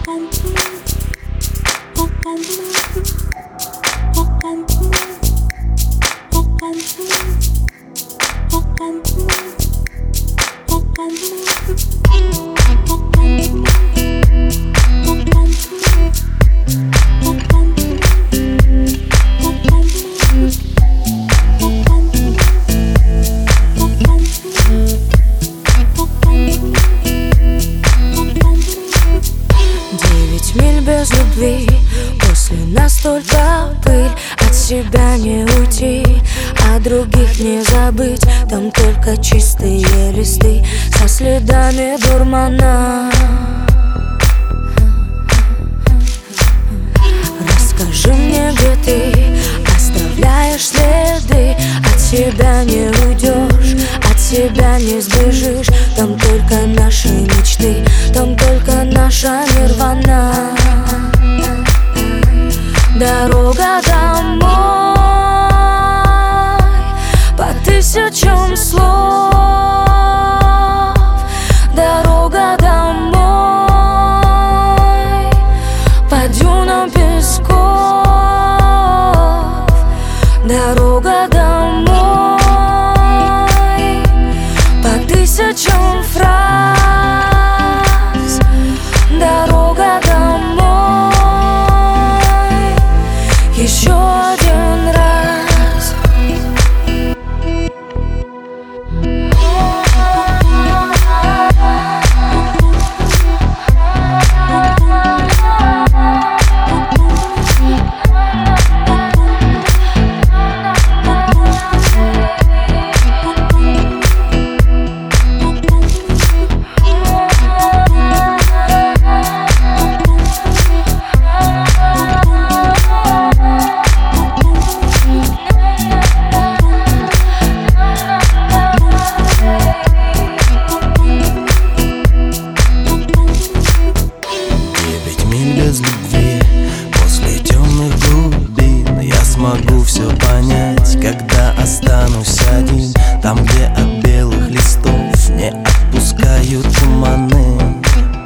Без любви после нас только пыль. От себя не уйти, а других не забыть. Там только чистые листы со следами дурмана. Расскажи мне, где ты оставляешь следы. От себя не уйдешь, от себя не сбежишь. Там только наши мечты, там только наша нирвана. Дорога домой по тысячам слов. Дорога домой по дюнам песков. Дорога домой по тысячам фраз. Дорога домой еще один раз. Без любви после темных глубин я смогу все понять, когда останусь один. Там, где от белых листов не отпускают туманы.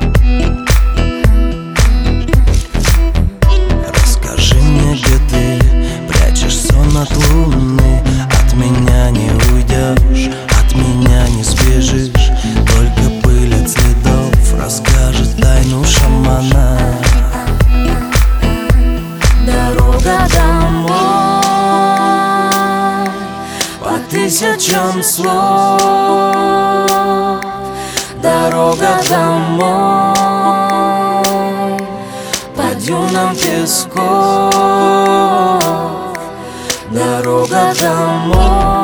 Расскажи мне, где ты прячешь сон от луны. От меня не уйдешь, от меня не сбежишь. Только пыль от следов расскажет тайну шамана. Дорога домой по тысячам слов. Дорога домой по дюнам песков. Дорога домой.